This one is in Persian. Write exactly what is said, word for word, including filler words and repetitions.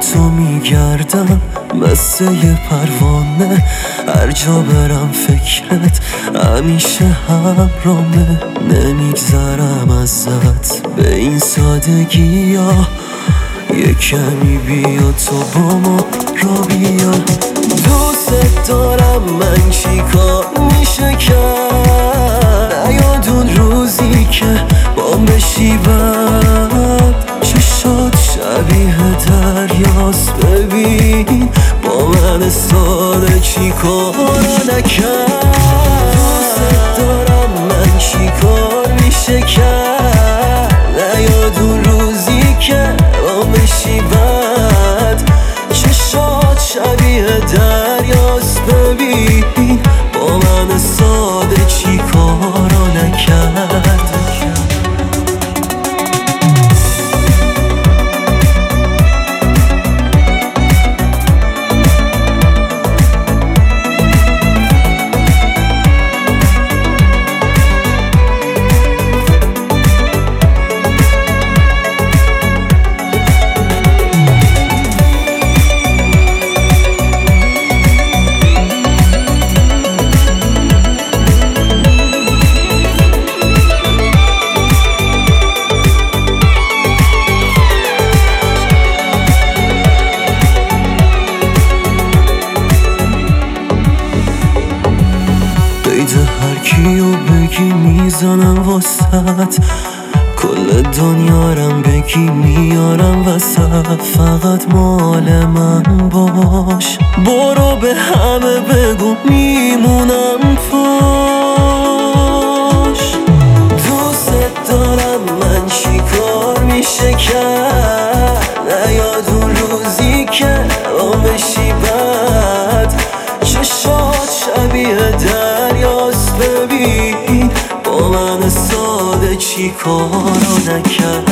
تو میگردم مثل یه پروانه، هر جا برم فکرت همیشه همرامه. نمیگذرم ازت به این سادگی ها، یه کمی بیا تو با ما را بیا. دوست دارم من چی کار میشه کرد، نیاد اون روزی که با بشی بد، چشات شبیه دریاست ببین با من ساده چی کار نکرد. دوست دارم من چی کار میشه کرد، نیاد اون روزی که با بشی بد، چشات شبیه دریاست ببین با من ساده چی کارا نکرد. قید هر کیو بگی میزنم واسط، کل دنیارم بگی میارم وسط، فقط مال من باش. برو به همه بگو میمونم پاش. دوست دارم من چی کار میشه کرد، نیاد اون روزی که با بشی بد، چشات شبیه دریاست ببین با من ساده چی کارا نکرد.